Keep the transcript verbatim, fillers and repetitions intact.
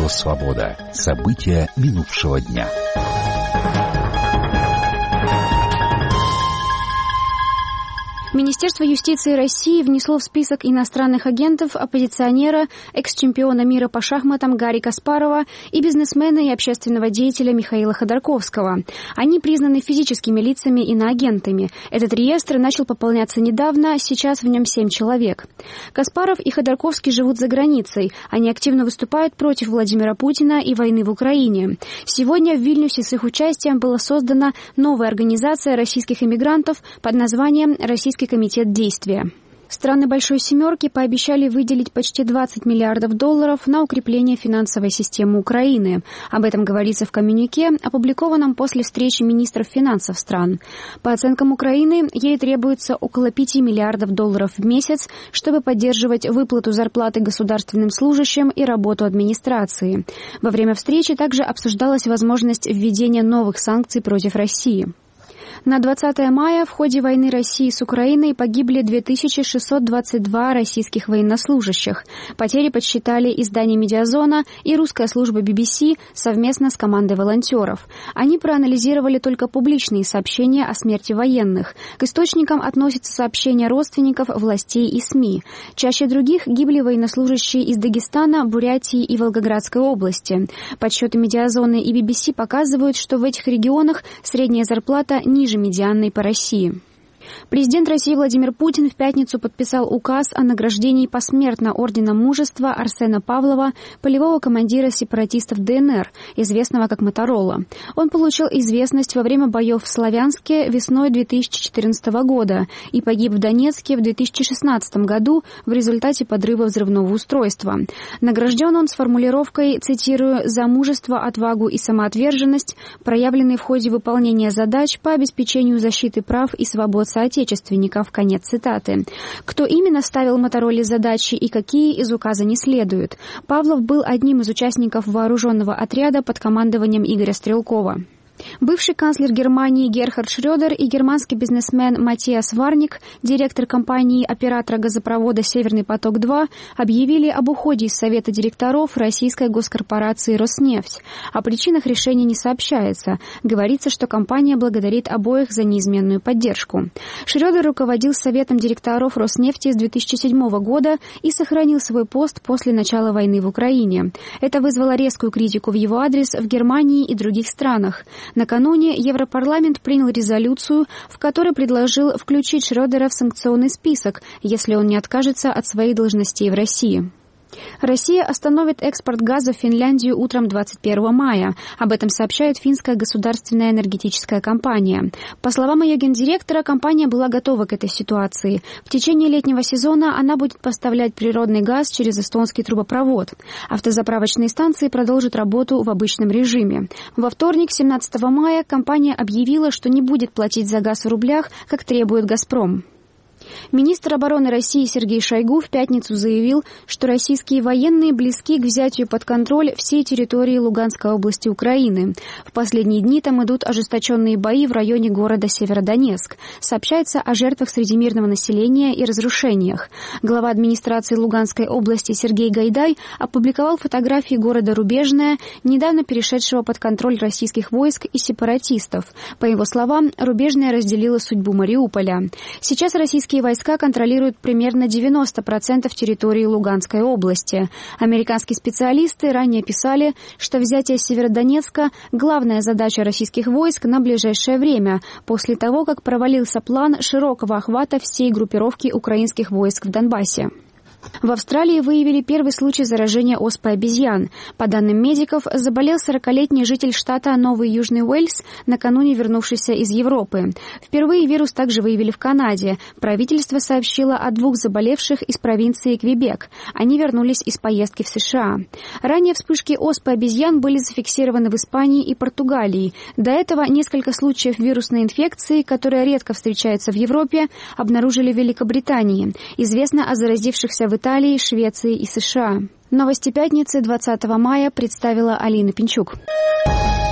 Радио Свобода. События минувшего дня. Министерство юстиции России внесло в список иностранных агентов оппозиционера, экс-чемпиона мира по шахматам Гарри Каспарова и бизнесмена и общественного деятеля Михаила Ходорковского. Они признаны физическими лицами иноагентами. Этот реестр начал пополняться недавно, сейчас в нем семь человек. Каспаров и Ходорковский живут за границей. Они активно выступают против Владимира Путина и войны в Украине. Сегодня в Вильнюсе с их участием была создана новая организация российских иммигрантов под названием «Российский комитет действия». Страны Большой Семерки пообещали выделить почти двадцать миллиардов долларов на укрепление финансовой системы Украины. Об этом говорится в коммюнике, опубликованном после встречи министров финансов стран. По оценкам Украины, ей требуется около пяти миллиардов долларов в месяц, чтобы поддерживать выплату зарплаты государственным служащим и работу администрации. Во время встречи также обсуждалась возможность введения новых санкций против России. На двадцатое мая в ходе войны России с Украиной погибли две тысячи шестьсот двадцать два российских военнослужащих. Потери подсчитали издание «Медиазона» и русская служба би би си совместно с командой волонтеров. Они проанализировали только публичные сообщения о смерти военных. К источникам относятся сообщения родственников, властей и СМИ. Чаще других гибли военнослужащие из Дагестана, Бурятии и Волгоградской области. Подсчеты «Медиазона» и би би си показывают, что в этих регионах средняя зарплата ниже медианной по России. Президент России Владимир Путин в пятницу подписал указ о награждении посмертно Орденом Мужества Арсена Павлова, полевого командира сепаратистов дэ эн эр, известного как Моторола. Он получил известность во время боев в Славянске весной две тысячи четырнадцатого года и погиб в Донецке в две тысячи шестнадцатом году в результате подрыва взрывного устройства. Награжден он с формулировкой, цитирую, «за мужество, отвагу и самоотверженность, проявленные в ходе выполнения задач по обеспечению защиты прав и свобод соотечественников». Конец цитаты. Кто именно ставил Мотороле задачи и какие, из указа не следует. Павлов был одним из участников вооруженного отряда под командованием Игоря Стрелкова. Бывший канцлер Германии Герхард Шрёдер и германский бизнесмен Матиас Варник, директор компании-оператора газопровода «Северный поток-два», объявили об уходе из Совета директоров российской госкорпорации «Роснефть». О причинах решения не сообщается. Говорится, что компания благодарит обоих за неизменную поддержку. Шрёдер руководил Советом директоров «Роснефти» с две тысячи седьмого года и сохранил свой пост после начала войны в Украине. Это вызвало резкую критику в его адрес в Германии и других странах. Накануне Европарламент принял резолюцию, в которой предложил включить Шрёдера в санкционный список, если он не откажется от своих должностей в России. Россия остановит экспорт газа в Финляндию утром двадцать первого мая. Об этом сообщает финская государственная энергетическая компания. По словам ее гендиректора, компания была готова к этой ситуации. В течение летнего сезона она будет поставлять природный газ через эстонский трубопровод. Автозаправочные станции продолжат работу в обычном режиме. Во вторник, семнадцатого мая, компания объявила, что не будет платить за газ в рублях, как требует «Газпром». Министр обороны России Сергей Шойгу в пятницу заявил, что российские военные близки к взятию под контроль всей территории Луганской области Украины. В последние дни там идут ожесточенные бои в районе города Северодонецк. Сообщается о жертвах среди мирного населения и разрушениях. Глава администрации Луганской области Сергей Гайдай опубликовал фотографии города Рубежное, недавно перешедшего под контроль российских войск и сепаратистов. По его словам, Рубежное разделило судьбу Мариуполя. Сейчас российские войска контролируют примерно девяносто процентов территории Луганской области. Американские специалисты ранее писали, что взятие Северодонецка – главная задача российских войск на ближайшее время, после того, как провалился план широкого охвата всей группировки украинских войск в Донбассе. В Австралии выявили первый случай заражения оспой обезьян. По данным медиков, заболел сорокалетний житель штата Новый Южный Уэльс, накануне вернувшийся из Европы. Впервые вирус также выявили в Канаде. Правительство сообщило о двух заболевших из провинции Квебек. Они вернулись из поездки в США. Ранее вспышки оспы обезьян были зафиксированы в Испании и Португалии. До этого несколько случаев вирусной инфекции, которая редко встречается в Европе, обнаружили в Великобритании. Известно о заразившихся в Италии, Швеции и США. Новости пятницы двадцатого мая представила Алина Пинчук.